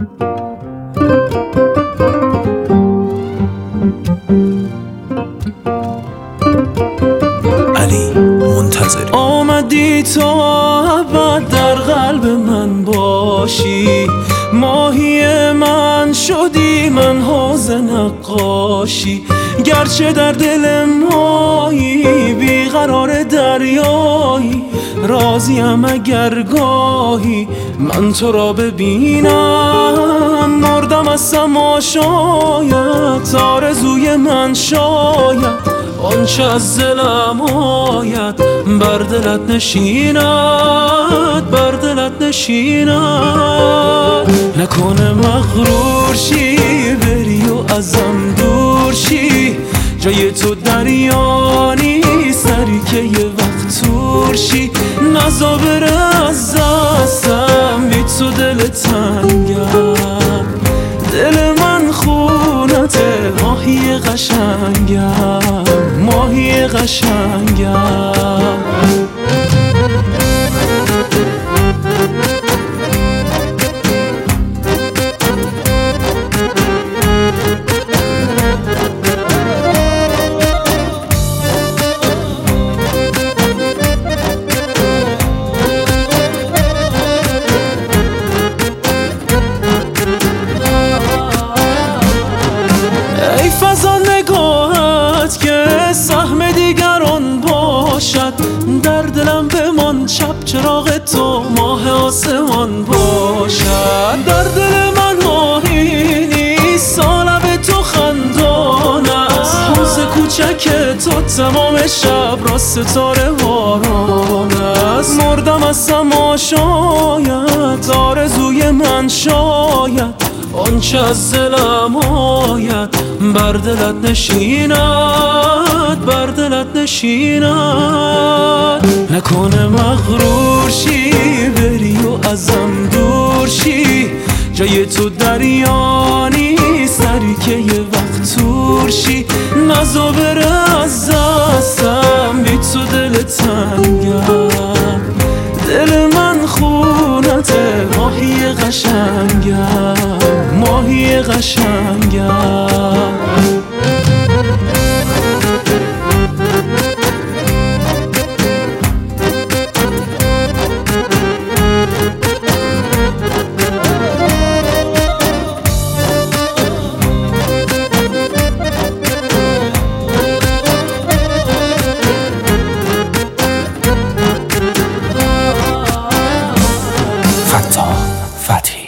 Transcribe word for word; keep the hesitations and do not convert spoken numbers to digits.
علی منتظری. آمدی تا ابد در قلب من باشی، ماهی من شدی من حوض نقاشی. گرچه در دل مایی بیقرار دریایی، راضیم اگر گاهی من تو را ببینم. مردم از تماشایت، آرزوی من شاید آنچه از دلم آید بر دلت نشیند، بر دلت نشیند. نکنه مغرور شی بری و ازم دور شی، جای تو دریا نیست سری که یه وقت تور شی. نزا بره از دستم بی تو دل تنگم، دل من خونته ماهی قشنگم، ماهی قشنگم. ای فضا نگاهت که سهم دیگران باشد، در دلم بمان چپ چراغ تو ماه آسمان باشد. در دل من ماهی نیست سالب تو خندان است، حوض کوچک تو تمام شب را ستاره باران است. مردم از تماشایت، آرزوی من شاید آنچه از دلم آید بر دلت نشیند، بر دلت نشیند. نکنه مغرور شی بری و ازم دور شی، جای تو دریا نیست سری که یه وقت تور شی. نزا بره از دستم بی تو دل تنگم، دل من خونته ماهی قشنگم، ماهی قشنگم. فتاح فتحی.